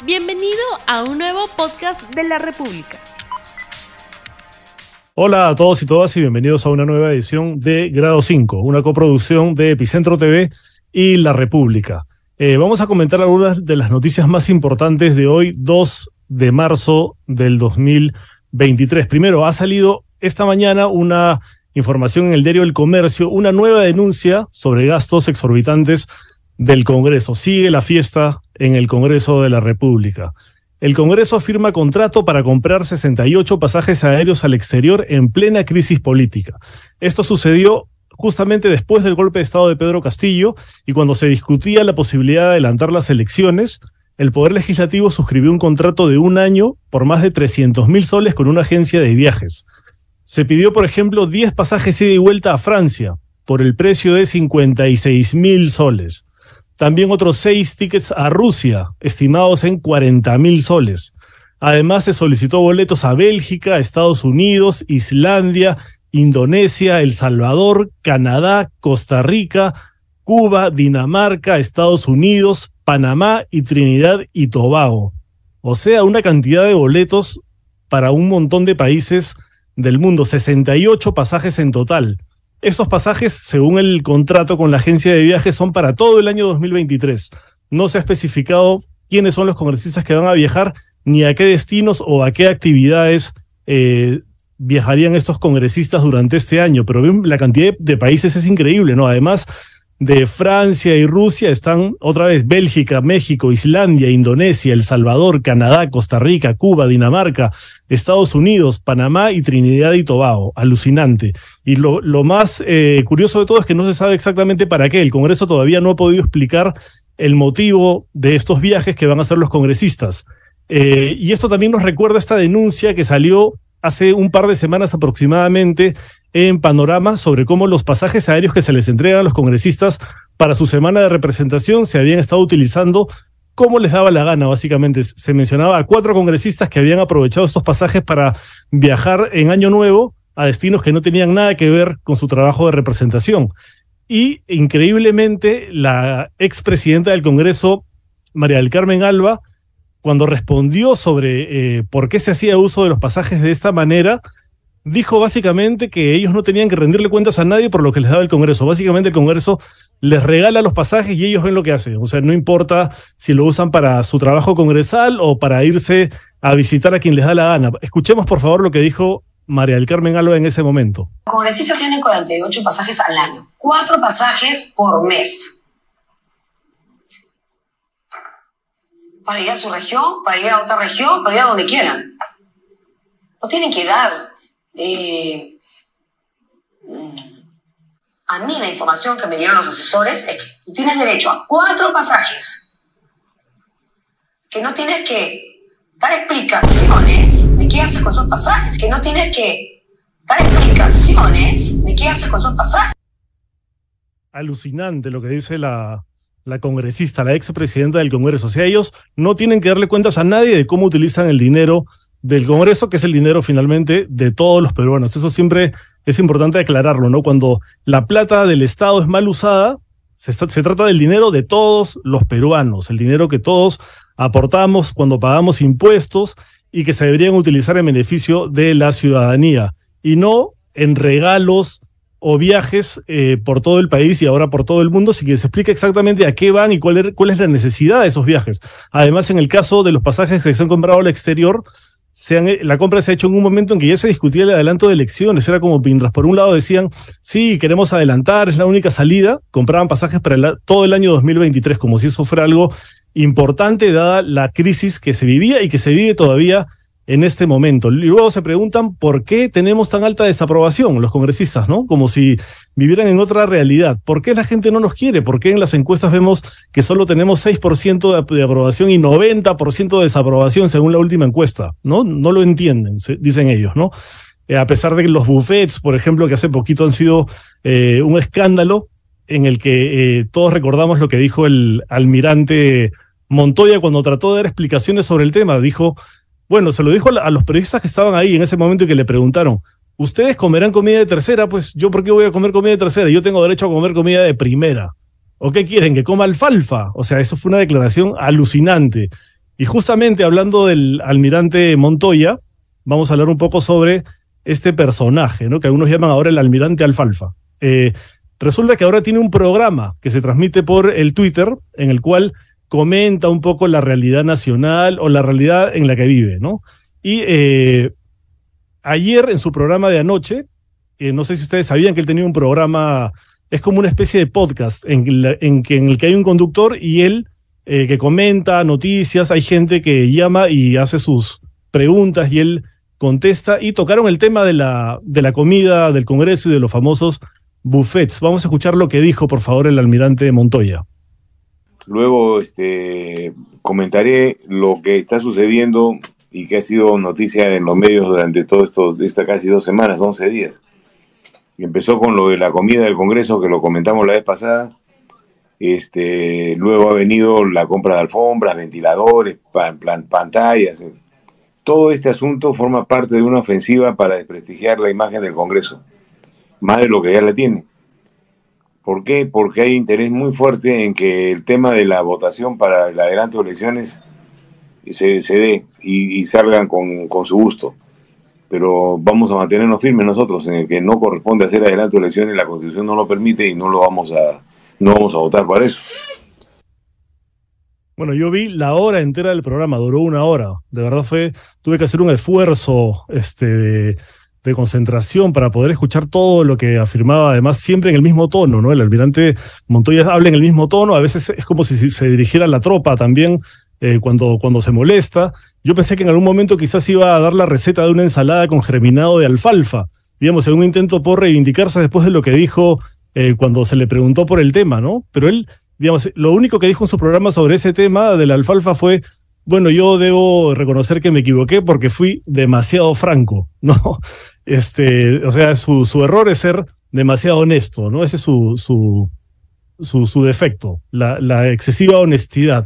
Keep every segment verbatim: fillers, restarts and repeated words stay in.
Bienvenido a un nuevo podcast de La República. Hola a todos y todas y bienvenidos a una nueva edición de Grado cinco, una coproducción de Epicentro T V y La República. Eh, vamos a comentar algunas de las noticias más importantes de hoy, dos de marzo del dos mil veintitrés. Primero, ha salido esta mañana una información en el diario El Comercio, una nueva denuncia sobre gastos exorbitantes del Congreso. Sigue la fiesta en el Congreso de la República. El Congreso firma contrato para comprar sesenta y ocho pasajes aéreos al exterior en plena crisis política. Esto sucedió justamente después del golpe de Estado de Pedro Castillo y cuando se discutía la posibilidad de adelantar las elecciones, el Poder Legislativo suscribió un contrato de un año por más de trescientos mil soles con una agencia de viajes. Se pidió, por ejemplo, diez pasajes ida y vuelta a Francia por el precio de cincuenta y seis mil soles. También otros seis tickets a Rusia, estimados en cuarenta mil soles. Además, se solicitó boletos a Bélgica, Estados Unidos, Islandia, Indonesia, El Salvador, Canadá, Costa Rica, Cuba, Dinamarca, Estados Unidos, Panamá y Trinidad y Tobago. O sea, una cantidad de boletos para un montón de países del mundo, sesenta y ocho pasajes en total. Estos pasajes, según el contrato con la agencia de viajes, son para todo el año dos mil veintitrés. No se ha especificado quiénes son los congresistas que van a viajar, ni a qué destinos o a qué actividades eh, viajarían estos congresistas durante este año. Pero la cantidad de países es increíble, ¿no? Además de Francia y Rusia están otra vez Bélgica, México, Islandia, Indonesia, El Salvador, Canadá, Costa Rica, Cuba, Dinamarca, Estados Unidos, Panamá y Trinidad y Tobago. Alucinante. Y lo, lo más eh, curioso de todo es que no se sabe exactamente para qué. El Congreso todavía no ha podido explicar el motivo de estos viajes que van a hacer los congresistas. Eh, y esto también nos recuerda esta denuncia que salió hace un par de semanas aproximadamente en Panorama sobre cómo los pasajes aéreos que se les entregan a los congresistas para su semana de representación se habían estado utilizando como les daba la gana, básicamente. Se mencionaba a cuatro congresistas que habían aprovechado estos pasajes para viajar en Año Nuevo a destinos que no tenían nada que ver con su trabajo de representación. Y increíblemente, la expresidenta del Congreso, María del Carmen Alba, cuando respondió sobre eh, por qué se hacía uso de los pasajes de esta manera, dijo básicamente que ellos no tenían que rendirle cuentas a nadie por lo que les daba el Congreso. Básicamente el Congreso les regala los pasajes y ellos ven lo que hacen. O sea, no importa si lo usan para su trabajo congresal o para irse a visitar a quien les da la gana. Escuchemos por favor lo que dijo María del Carmen Alba en ese momento. Los congresistas tienen cuarenta y ocho pasajes al año, cuatro pasajes por mes. Para ir a su región, para ir a otra región, para ir a donde quieran. No tienen que dar eh, a mí la información que me dieron los asesores es que tú tienes derecho a cuatro pasajes, que no tienes que dar explicaciones de qué haces con esos pasajes, que no tienes que dar explicaciones de qué haces con esos pasajes. Alucinante lo que dice la... la congresista, la expresidenta del Congreso. O sea, ellos no tienen que darle cuentas a nadie de cómo utilizan el dinero del Congreso, que es el dinero finalmente de todos los peruanos. Eso siempre es importante aclararlo, ¿no? Cuando la plata del Estado es mal usada, se, está, se trata del dinero de todos los peruanos, el dinero que todos aportamos cuando pagamos impuestos y que se deberían utilizar en beneficio de la ciudadanía y no en regalos o viajes eh, por todo el país y ahora por todo el mundo, sin que se explique exactamente a qué van y cuál es, cuál es la necesidad de esos viajes. Además, en el caso de los pasajes que se han comprado al exterior, se han, la compra se ha hecho en un momento en que ya se discutía el adelanto de elecciones. Era como mientras por un lado decían, sí, queremos adelantar, es la única salida, compraban pasajes para el, todo el año dos mil veintitrés, como si eso fuera algo importante dada la crisis que se vivía y que se vive todavía en este momento. Y luego se preguntan por qué tenemos tan alta desaprobación los congresistas, ¿no? Como si vivieran en otra realidad. ¿Por qué la gente no nos quiere? ¿Por qué en las encuestas vemos que solo tenemos seis por ciento de, de aprobación y noventa por ciento de desaprobación según la última encuesta? ¿No? No lo entienden, se, dicen ellos, ¿no? Eh, a pesar de que los buffets, por ejemplo, que hace poquito han sido eh, un escándalo en el que eh, todos recordamos lo que dijo el almirante Montoya cuando trató de dar explicaciones sobre el tema. Dijo... Bueno, se lo dijo a los periodistas que estaban ahí en ese momento y que le preguntaron, ¿ustedes comerán comida de tercera? Pues yo, ¿por qué voy a comer comida de tercera? Yo tengo derecho a comer comida de primera. ¿O qué quieren? ¿Que coma alfalfa? O sea, eso fue una declaración alucinante. Y justamente hablando del almirante Montoya, vamos a hablar un poco sobre este personaje, ¿no? Que algunos llaman ahora el almirante Alfalfa. Eh, resulta que ahora tiene un programa que se transmite por el Twitter, en el cual comenta un poco la realidad nacional o la realidad en la que vive, ¿no? Y eh, ayer en su programa de anoche, eh, no sé si ustedes sabían que él tenía un programa, es como una especie de podcast en, la, en, que, en el que hay un conductor y él eh, que comenta noticias, hay gente que llama y hace sus preguntas y él contesta, y tocaron el tema de la, de la comida del Congreso y de los famosos buffets. Vamos a escuchar lo que dijo, por favor, el almirante Montoya. Luego este, comentaré lo que está sucediendo y que ha sido noticia en los medios durante todo esto, esta casi dos semanas, once días. Y empezó con lo de la comida del Congreso, que lo comentamos la vez pasada. Este, luego ha venido la compra de alfombras, ventiladores, pan, plan, pantallas. Todo este asunto forma parte de una ofensiva para desprestigiar la imagen del Congreso, más de lo que ya la tiene. ¿Por qué? Porque hay interés muy fuerte en que el tema de la votación para el adelanto de elecciones se, se dé y, y salgan con, con su gusto. Pero vamos a mantenernos firmes nosotros en el que no corresponde hacer adelanto de elecciones, la Constitución no lo permite y no lo vamos a, no vamos a votar para eso. Bueno, yo vi la hora entera del programa, duró una hora. De verdad fue, tuve que hacer un esfuerzo este, de, de concentración para poder escuchar todo lo que afirmaba, además siempre en el mismo tono, ¿no? El almirante Montoya habla en el mismo tono, a veces es como si se dirigiera a la tropa también eh, cuando, cuando se molesta. Yo pensé que en algún momento quizás iba a dar la receta de una ensalada con germinado de alfalfa, digamos, en un intento por reivindicarse después de lo que dijo eh, cuando se le preguntó por el tema, ¿no? Pero él, digamos, lo único que dijo en su programa sobre ese tema de la alfalfa fue: bueno, yo debo reconocer que me equivoqué porque fui demasiado franco, ¿no? Este, o sea, su, su error es ser demasiado honesto, ¿no? Ese es su, su, su, su defecto, la, la excesiva honestidad.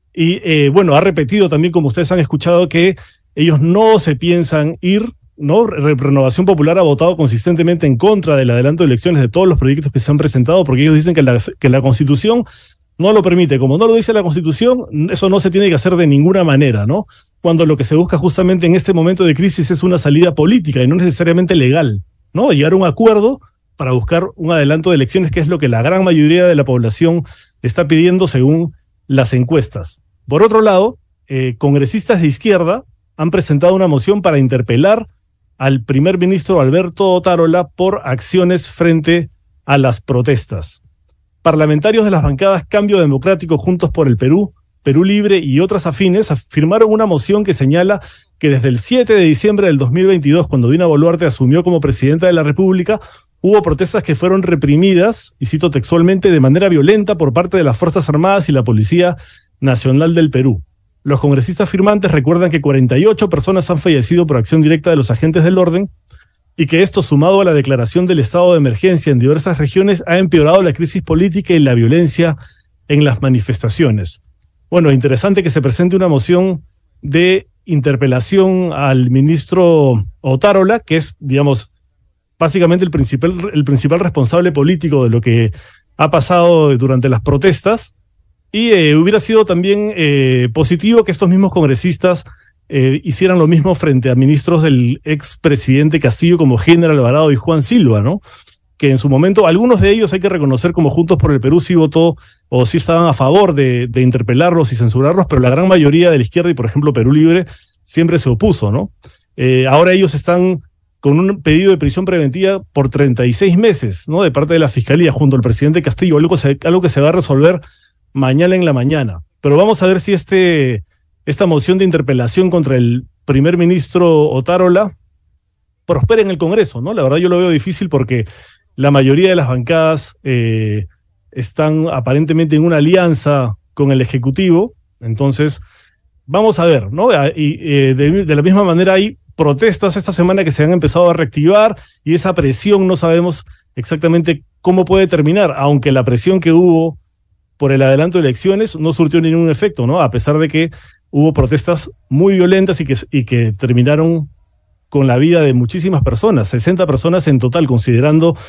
Y eh, bueno, ha repetido también, como ustedes han escuchado, que ellos no se piensan ir, ¿no? Renovación Popular ha votado consistentemente en contra del adelanto de elecciones de todos los proyectos que se han presentado, porque ellos dicen que la, que la Constitución no lo permite. Como no lo dice la Constitución, eso no se tiene que hacer de ninguna manera, ¿no? Cuando lo que se busca justamente en este momento de crisis es una salida política y no necesariamente legal, ¿no? Llegar a un acuerdo para buscar un adelanto de elecciones, que es lo que la gran mayoría de la población está pidiendo según las encuestas. Por otro lado, eh, congresistas de izquierda han presentado una moción para interpelar al primer ministro Alberto Otárola por acciones frente a las protestas. Parlamentarios de las bancadas Cambio Democrático, Juntos por el Perú, Perú Libre y otras afines firmaron una moción que señala que desde el siete de diciembre del dos mil veintidós, cuando Dina Boluarte asumió como presidenta de la República, hubo protestas que fueron reprimidas, y cito textualmente, de manera violenta por parte de las Fuerzas Armadas y la Policía Nacional del Perú. Los congresistas firmantes recuerdan que cuarenta y ocho personas han fallecido por acción directa de los agentes del orden y que esto, sumado a la declaración del estado de emergencia en diversas regiones, ha empeorado la crisis política y la violencia en las manifestaciones. Bueno, interesante que se presente una moción de interpelación al ministro Otárola, que es, digamos, básicamente el principal, el principal responsable político de lo que ha pasado durante las protestas. Y eh, hubiera sido también eh, positivo que estos mismos congresistas eh, hicieran lo mismo frente a ministros del expresidente Castillo como General Alvarado y Juan Silva, ¿no? Que en su momento, algunos de ellos hay que reconocer como Juntos por el Perú sí votó o sí estaban a favor de, de interpelarlos y censurarlos, pero la gran mayoría de la izquierda y, por ejemplo, Perú Libre siempre se opuso, ¿no? Eh, ahora ellos están con un pedido de prisión preventiva por treinta y seis meses, ¿no? De parte de la Fiscalía junto al presidente Castillo, algo, se, algo que se va a resolver mañana en la mañana. Pero vamos a ver si este, esta moción de interpelación contra el primer ministro Otárola prospera en el Congreso, ¿no? La verdad yo lo veo difícil porque la mayoría de las bancadas eh, están aparentemente en una alianza con el Ejecutivo, entonces vamos a ver, ¿no? Y eh, de, de la misma manera hay protestas esta semana que se han empezado a reactivar y esa presión no sabemos exactamente cómo puede terminar, aunque la presión que hubo por el adelanto de elecciones no surtió ningún efecto, ¿no? A pesar de que hubo protestas muy violentas y que, y que terminaron con la vida de muchísimas personas, sesenta personas en total, considerando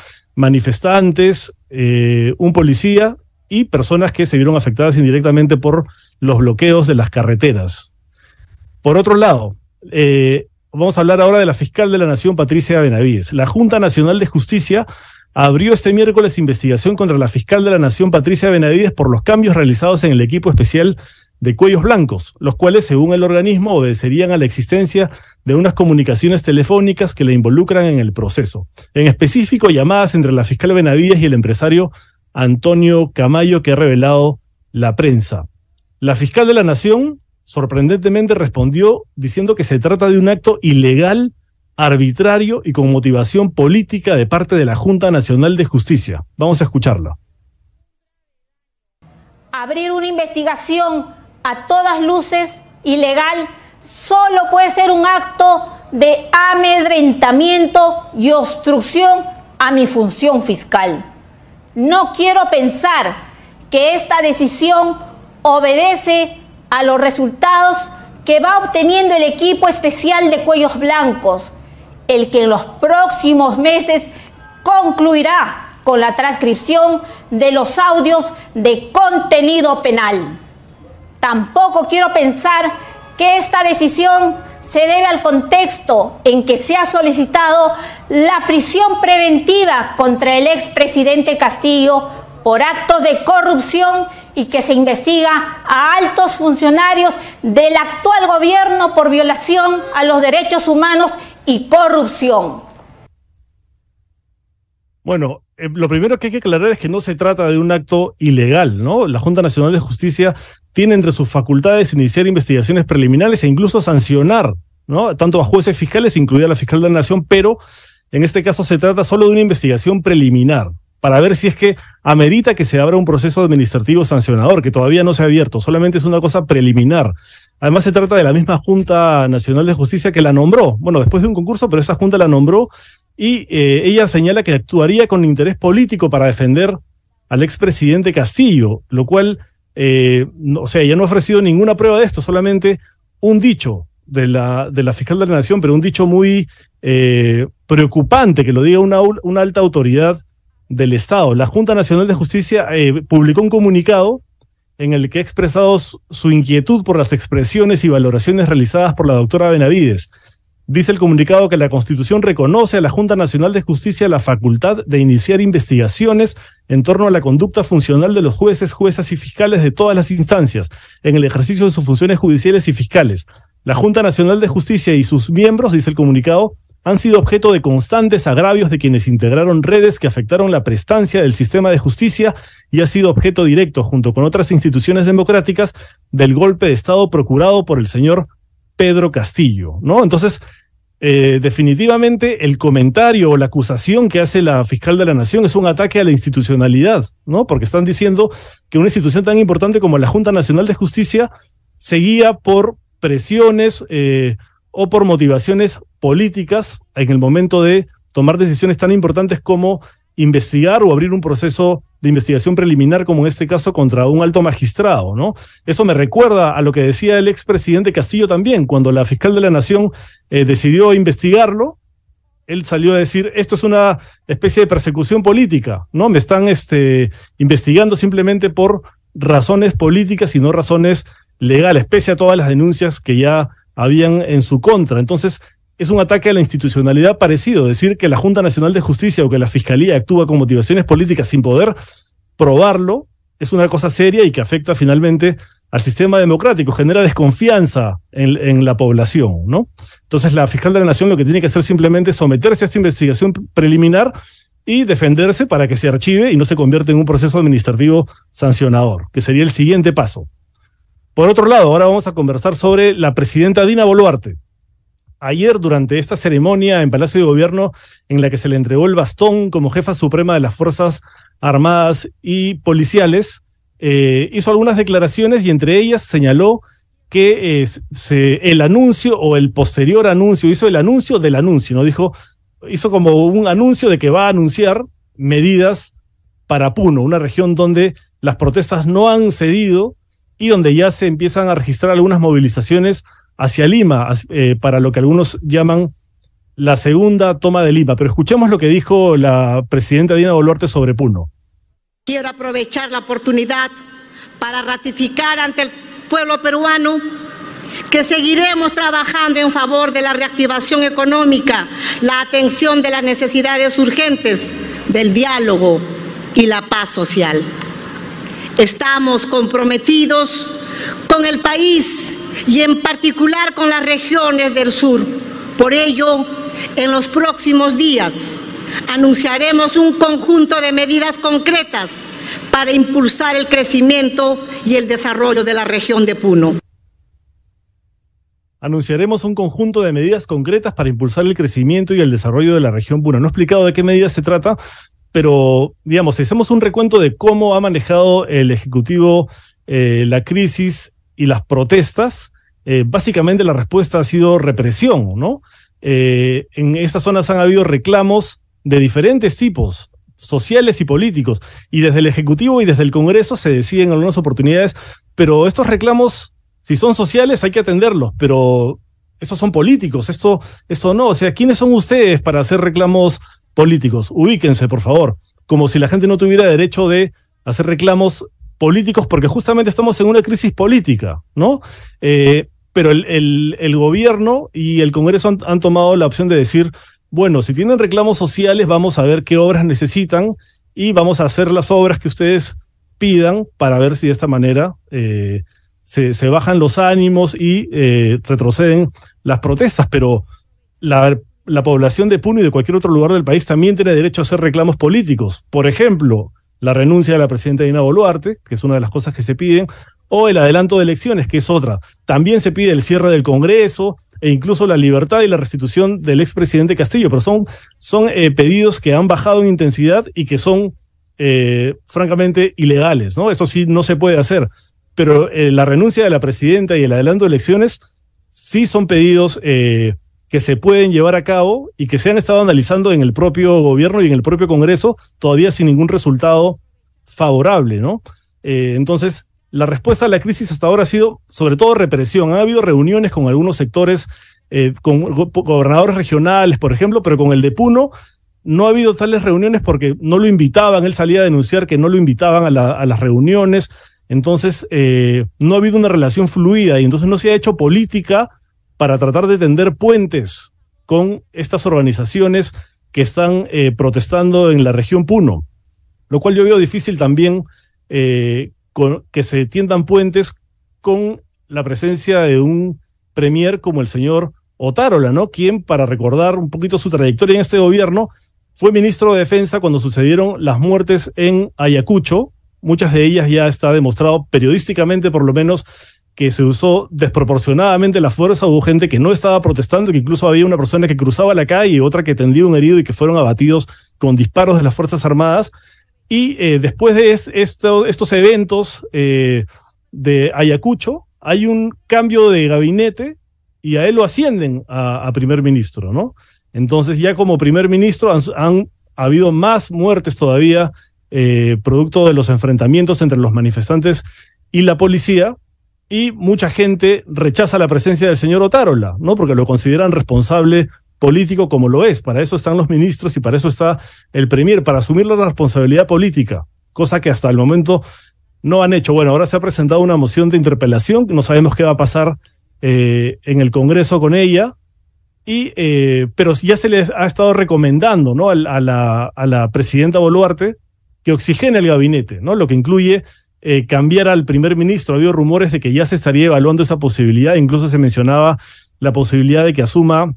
manifestantes, eh, un policía y personas que se vieron afectadas indirectamente por los bloqueos de las carreteras. Por otro lado, eh, vamos a hablar ahora de la fiscal de la Nación, Patricia Benavides. La Junta Nacional de Justicia abrió este miércoles investigación contra la fiscal de la Nación, Patricia Benavides, por los cambios realizados en el equipo especial de Cuellos Blancos, los cuales, según el organismo, obedecerían a la existencia de unas comunicaciones telefónicas que la involucran en el proceso. En específico, llamadas entre la fiscal Benavides y el empresario Antonio Camayo, que ha revelado la prensa. La fiscal de la Nación, sorprendentemente, respondió diciendo que se trata de un acto ilegal, arbitrario y con motivación política de parte de la Junta Nacional de Justicia. Vamos a escucharla. Abrir una investigación a todas luces ilegal solo puede ser un acto de amedrentamiento y obstrucción a mi función fiscal. No quiero pensar que esta decisión obedece a los resultados que va obteniendo el equipo especial de Cuellos Blancos, el que en los próximos meses concluirá con la transcripción de los audios de contenido penal. Tampoco quiero pensar que esta decisión se debe al contexto en que se ha solicitado la prisión preventiva contra el expresidente Castillo por actos de corrupción y que se investiga a altos funcionarios del actual gobierno por violación a los derechos humanos y corrupción. Bueno, eh, lo primero que hay que aclarar es que no se trata de un acto ilegal, ¿no? La Junta Nacional de Justicia tiene entre sus facultades iniciar investigaciones preliminares e incluso sancionar, ¿no?, tanto a jueces fiscales, incluida la fiscal de la Nación, pero en este caso se trata solo de una investigación preliminar para ver si es que amerita que se abra un proceso administrativo sancionador, que todavía no se ha abierto, solamente es una cosa preliminar. Además se trata de la misma Junta Nacional de Justicia que la nombró, bueno, después de un concurso, pero esa Junta la nombró y eh, ella señala que actuaría con interés político para defender al expresidente Castillo, lo cual, eh, no, o sea, ella no ha ofrecido ninguna prueba de esto, solamente un dicho de la, de la fiscal de la Nación, pero un dicho muy eh, preocupante, que lo diga una, una alta autoridad del Estado. La Junta Nacional de Justicia eh, publicó un comunicado en el que ha expresado su inquietud por las expresiones y valoraciones realizadas por la doctora Benavides. Dice el comunicado que la Constitución reconoce a la Junta Nacional de Justicia la facultad de iniciar investigaciones en torno a la conducta funcional de los jueces, juezas y fiscales de todas las instancias en el ejercicio de sus funciones judiciales y fiscales. La Junta Nacional de Justicia y sus miembros, dice el comunicado, han sido objeto de constantes agravios de quienes integraron redes que afectaron la prestancia del sistema de justicia y ha sido objeto directo, junto con otras instituciones democráticas, del golpe de Estado procurado por el señor Pedro Castillo, ¿no? Entonces, eh, definitivamente el comentario o la acusación que hace la fiscal de la Nación es un ataque a la institucionalidad, ¿no? Porque están diciendo que una institución tan importante como la Junta Nacional de Justicia se guía por presiones eh, o por motivaciones políticas en el momento de tomar decisiones tan importantes como investigar o abrir un proceso de investigación preliminar, como en este caso contra un alto magistrado, ¿no? Eso me recuerda a lo que decía el expresidente Castillo también, cuando la fiscal de la Nación eh, decidió investigarlo. Él salió a decir, esto es una especie de persecución política, ¿no? Me están este, investigando simplemente por razones políticas y no razones legales, pese a todas las denuncias que ya habían en su contra. Entonces, es un ataque a la institucionalidad parecido, decir que la Junta Nacional de Justicia o que la Fiscalía actúa con motivaciones políticas sin poder probarlo, es una cosa seria y que afecta finalmente al sistema democrático, genera desconfianza en, en la población, ¿no? Entonces la fiscal de la Nación lo que tiene que hacer simplemente es someterse a esta investigación preliminar y defenderse para que se archive y no se convierta en un proceso administrativo sancionador, que sería el siguiente paso. Por otro lado, ahora vamos a conversar sobre la presidenta Dina Boluarte. Ayer, durante esta ceremonia en Palacio de Gobierno, en la que se le entregó el bastón como jefa suprema de las Fuerzas Armadas y Policiales, eh, hizo algunas declaraciones y entre ellas señaló que eh, se, el anuncio o el posterior anuncio, hizo el anuncio del anuncio, ¿no? Dijo, hizo como un anuncio de que va a anunciar medidas para Puno, una región donde las protestas no han cedido y donde ya se empiezan a registrar algunas movilizaciones hacia Lima, eh, para lo que algunos llaman la segunda toma de Lima. Pero escuchemos lo que dijo la presidenta Dina Boluarte sobre Puno. Quiero aprovechar la oportunidad para ratificar ante el pueblo peruano que seguiremos trabajando en favor de la reactivación económica, la atención de las necesidades urgentes, del diálogo y la paz social. Estamos comprometidos con el país y en particular con las regiones del sur. Por ello, en los próximos días anunciaremos un conjunto de medidas concretas para impulsar el crecimiento y el desarrollo de la región de Puno. Anunciaremos un conjunto de medidas concretas para impulsar el crecimiento y el desarrollo de la región Puno. No he explicado de qué medidas se trata, pero, digamos, si hacemos un recuento de cómo ha manejado el Ejecutivo eh, la crisis y las protestas, eh, básicamente la respuesta ha sido represión, ¿no? Eh, en estas zonas han habido reclamos de diferentes tipos, sociales y políticos, y desde el Ejecutivo y desde el Congreso se deciden algunas oportunidades, pero estos reclamos, si son sociales, hay que atenderlos, pero estos son políticos, esto, esto no. O sea, ¿quiénes son ustedes para hacer reclamos políticos? Ubíquense, por favor, como si la gente no tuviera derecho de hacer reclamos políticos, porque justamente estamos en una crisis política, ¿no? Eh, pero el, el, el gobierno y el Congreso han, han tomado la opción de decir, bueno, si tienen reclamos sociales, vamos a ver qué obras necesitan y vamos a hacer las obras que ustedes pidan para ver si de esta manera eh, Se, se bajan los ánimos y eh, retroceden las protestas, pero la, la población de Puno y de cualquier otro lugar del país también tiene derecho a hacer reclamos políticos. Por ejemplo, la renuncia de la presidenta Dina Boluarte, que es una de las cosas que se piden, o el adelanto de elecciones, que es otra. También se pide el cierre del Congreso e incluso la libertad y la restitución del expresidente Castillo, pero son, son eh, pedidos que han bajado en intensidad y que son eh, francamente ilegales, ¿no? Eso sí no se puede hacer. Pero eh, la renuncia de la presidenta y el adelanto de elecciones sí son pedidos eh, que se pueden llevar a cabo y que se han estado analizando en el propio gobierno y en el propio Congreso, todavía sin ningún resultado favorable, ¿no? Eh, entonces, la respuesta a la crisis hasta ahora ha sido, sobre todo, represión. Ha habido reuniones con algunos sectores, eh, con go- gobernadores regionales, por ejemplo, pero con el de Puno no ha habido tales reuniones porque no lo invitaban. Él salía a denunciar que no lo invitaban a, la, a las reuniones. Entonces, eh, no ha habido una relación fluida y entonces no se ha hecho política para tratar de tender puentes con estas organizaciones que están eh, protestando en la región Puno, lo cual yo veo difícil también eh, con, que se tiendan puentes con la presencia de un premier como el señor Otárola, ¿no? Quien, para recordar un poquito su trayectoria en este gobierno, fue ministro de Defensa cuando sucedieron las muertes en Ayacucho. Muchas de ellas ya está demostrado periodísticamente, por lo menos, que se usó desproporcionadamente la fuerza. Hubo gente que no estaba protestando, que incluso había una persona que cruzaba la calle y otra que tendía un herido y que fueron abatidos con disparos de las Fuerzas Armadas. Y eh, después de es, esto, estos eventos eh, de Ayacucho, hay un cambio de gabinete y a él lo ascienden a, a primer ministro, ¿no? Entonces ya como primer ministro han, han habido más muertes todavía, Eh, producto de los enfrentamientos entre los manifestantes y la policía, y mucha gente rechaza la presencia del señor Otárola, ¿no? Porque lo consideran responsable político, como lo es. Para eso están los ministros y para eso está el premier, para asumir la responsabilidad política, cosa que hasta el momento no han hecho. Bueno, ahora se ha presentado una moción de interpelación, no sabemos qué va a pasar eh, en el Congreso con ella, y eh, pero ya se les ha estado recomendando, ¿no? a, a, la, a la presidenta Boluarte que oxigene el gabinete, ¿no? Lo que incluye eh, cambiar al primer ministro. Ha habido rumores de que ya se estaría evaluando esa posibilidad, incluso se mencionaba la posibilidad de que asuma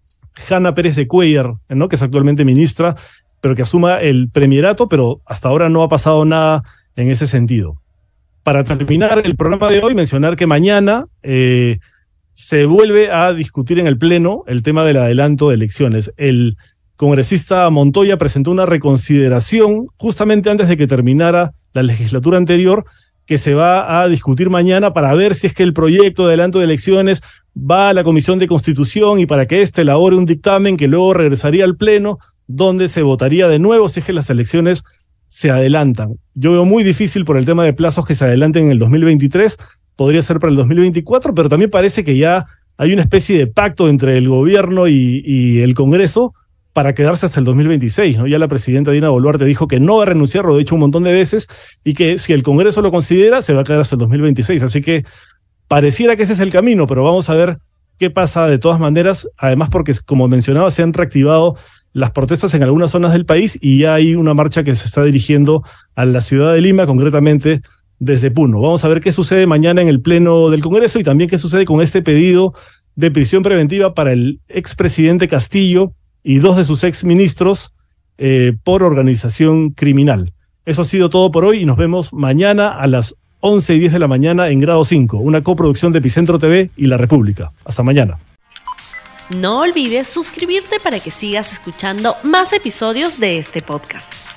Hanna Pérez de Cuellar, ¿no? Que es actualmente ministra, pero que asuma el premierato, pero hasta ahora no ha pasado nada en ese sentido. Para terminar el programa de hoy, mencionar que mañana eh, se vuelve a discutir en el Pleno el tema del adelanto de elecciones. El congresista Montoya presentó una reconsideración justamente antes de que terminara la legislatura anterior, que se va a discutir mañana para ver si es que el proyecto de adelanto de elecciones va a la Comisión de Constitución y para que éste elabore un dictamen que luego regresaría al Pleno, donde se votaría de nuevo si es que las elecciones se adelantan. Yo veo muy difícil por el tema de plazos que se adelanten en el dos mil veintitrés, podría ser para el dos mil veinticuatro, pero también parece que ya hay una especie de pacto entre el gobierno y, y el Congreso para quedarse hasta el dos mil veintiséis, ¿no? Ya la presidenta Dina Boluarte dijo que no va a renunciar, lo ha dicho un montón de veces, y que si el Congreso lo considera, se va a quedar hasta el dos mil veintiséis. Así que Pareciera que ese es el camino, pero vamos a ver qué pasa de todas maneras, además porque, como mencionaba, se han reactivado las protestas en algunas zonas del país y ya hay una marcha que se está dirigiendo a la ciudad de Lima, concretamente desde Puno. Vamos a ver qué sucede mañana en el Pleno del Congreso y también qué sucede con este pedido de prisión preventiva para el expresidente Castillo y dos de sus exministros eh, por organización criminal. Eso ha sido todo por hoy y nos vemos mañana a las once y diez de la mañana en Grado cinco, una coproducción de Epicentro T V y La República. Hasta mañana. No olvides suscribirte para que sigas escuchando más episodios de este podcast.